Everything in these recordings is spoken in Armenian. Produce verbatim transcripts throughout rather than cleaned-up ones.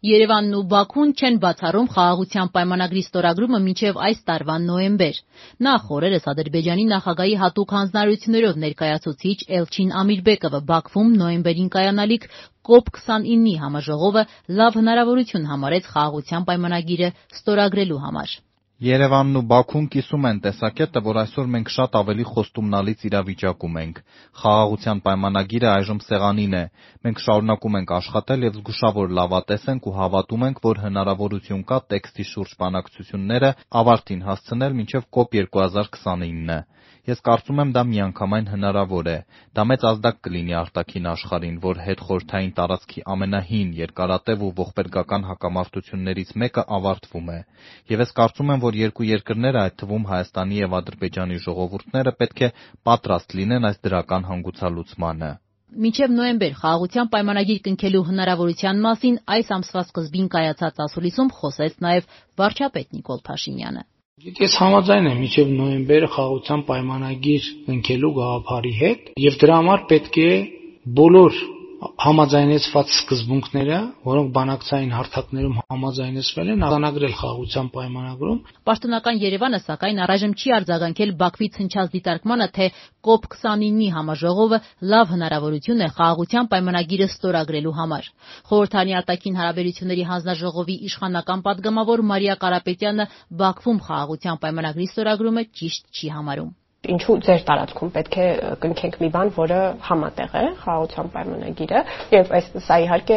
Երևանն ու Բաքուն չեն բացառում խաղաղության պայմանագրի ստորագրումը մինչև այս տարվա նոյեմբեր։ Նախ օրերս Ադրբեջանի նախագահի հատուկ հանձնարարություններով ներկայացուցիչ Էլչին Ամիրբեկովը Բաքվում նոյեմբերին կայանալիք կոպ քսանինի համաժողովը լավ հնարավորություն համարեց խաղաղության պայմանագիրը ստորագրելու համար։ Երևանն ու Բաքուն կիսում են տեսակետը, որ այսօր մենք շատ ավելի խոստումնալից իրավիճակում ենք։ Խաղաղության պայմանագիրը այժմ սեղանին է։ Մենք շարունակում ենք աշխատել և զգուշավոր լավատես ենք ու հավատում ենք, որ հնարավորություն կա տեքստի շուրջ բանակցությունները ավարտին հասցնել մինչև կոպ երկու հազար քսանինը։ Ես կարծում եմ դա միանգամայն հնարավոր է։ Դա մեծ ազդակ կլինի արտաքին աշխարհին, որ հետխորհրդային տարածքի ամենահին, երկարատև ու ողբերգական հակամարտություններից մեկը ավարտվում է։ Եվ ես կարծում եմ, որ երկու երկրները, այդ թվում Հայաստանի և Ադրբեջանի ժողովուրդները պետք է պատրաստ լինեն այս դրական հանգուցալուծմանը։ Մինչև նոյեմբեր խաղաղության պայմանագիր կնքելու հնարավորության մասին այս ամսվա սկզբին կայացած ասուլիսում խոսեց նաև վարչապետ Նիկոլ Փաշինյանը։ Ես համաձայն եմ մինչև նոյեմբեր խաղաղության պայմանագիր կնքելու գաղափարի հետ եւ դրա համար պետք է բոլոր համաձայնեցված սկզբունքները, որոնք բանակցային հարթակներում համաձայնեցվել են, արձանագրել խաղաղության պայմանագրում։ Պաշտոնական Երևանը, սակայն, առայժմ չի արձագանքել Բաքվից հնչած դիտարկմանը, թե կոպ քսանինի համաժողովը լավ հնարավորություն է խաղաղության պայմանագիրը ստորագրելու համար։ Խորհրդարանի արտաքին հարաբերությունների հանձնաժողովի իշխանական պատգամավոր Մարիա Կարապետյանը Բաքվում խաղաղության պայմանագրի ստորագրումը ճիշտ չի համարում։ Ինչու ձեր տարածքում պետք է կնքենք մի բան, որը համատեղ է խաղաղության պայմանագիրը, եւ այս սա իհարկե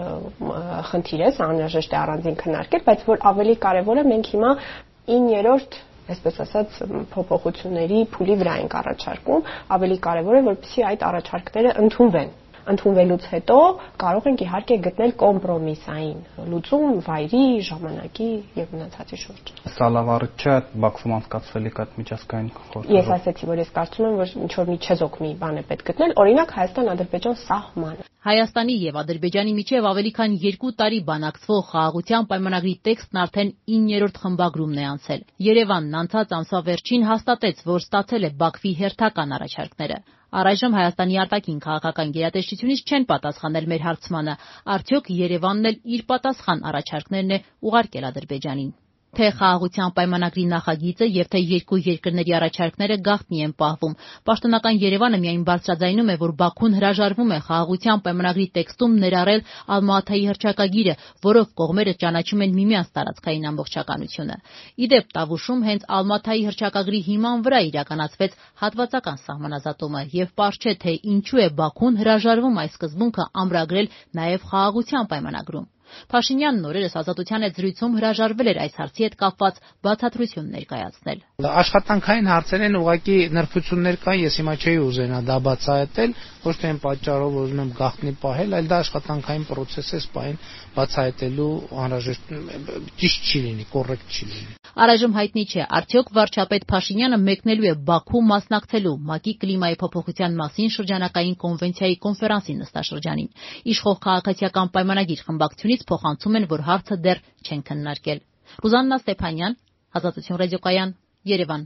խնդիր է, սա անհրաժեշտ է առանձին քննարկել, բայց որ ավելի կարեւոր է, մենք հիմա իններորդ այսպես ասած փոփոխությունների փուլի վրա ենք առաջարկում, ավելի կարեւոր է, որպեսզի այդ առաջարկները ընդունվեն։ Ընդունվելուց հետո կարող ենք իհարկե գտնել կոմպրոմիսային լուծում վայրի, ժամանակի եւ մնացածի շուրջ։ Սա լավ առիթ չէ Բաքվում անցկացվելիք այդ միջազգային խորհրդը։ Ես ասացի, որ ես կարծում եմ, որ ինչ որ մի չեզոք մի բան է պետք գտնել, օրինակ Հայաստան-Ադրբեջան սահմանը։ Հայաստանի եւ Ադրբեջանի միջև ավելի քան երկու տարի բանակցվող խաղաղության պայմանագրի տեքստն արդեն իններորդ խմբագրումն է անցել։ Երևանն անցած ամսվա վերջին հաստատեց, որ ստացել է Բաքվի հերթական առաջարկները։ Առայժմ Հայաստանի արտաքին քաղաքական գերատեսչությունից չեն պատասխանել մեր հարցմանը, արդյոք Երևանն էլ իր պատասխան առաջարկներն է ուղարկել Ադրբեջանին։ Թե խաղաղության պայմանագրի նախագիծը եւ թե երկու երկրների առաջարկները գաղտնի են պահվում։ Պաշտոնական Երևանը միայն բարձրաձայնում է, որ Բաքուն հրաժարվում է խաղաղության պայմանագրի տեքստում ներառել Ալմատայի հռչակագիրը, որով կողմերը ճանաչում են միմյանց տարածքային ամբողջականությունը։ Ի դեպ, Տավուշում հենց Ալմատայի հռչակագրի հիման վրա իրականացվեց հատվածական սահմանազատումը եւ պարզ չէ, թե ինչու է Բաքուն հրաժարվում այս սկզբունքը ամրագրել նաեւ խաղաղության պայմանագրում։ Փաշինյանն օրերս Ազատության հետ զրույցում հրաժարվել էր այս հարցի հետ կապված բացատրություն ներկայացնել։ Աշխատանքային հարցեր են, ուղղակի նրբություններ կան, ես հիմա չէի ուզենա դա բացահայտել, ոչ թե այն պատճառով ուզում եմ գաղտնի պահել, այլ դա աշխատանքային process է, սպայն բացահայտելու անհրաժեշտ ճիշտ չի լինի, կոռեկտ չի լինի։ Առայժմ հայտնի չէ, արդյոք վարչապետ Փաշինյանը մեկնելու է Բաքու մասնակցելու ՄԱԿ-ի կլիմայի փոփոխության մասին շրջանակային կոնվենցիայի կոնֆերանսի նստաշրջանին։ Իշխող քաղաքացիական պայմանագիր խմբակցությունից փոխանցում են, որ հարցը դեռ չեն քննարկել։ Ռուզաննա Ստեփանյան, Ազատություն ռադիոկայան, Երևան։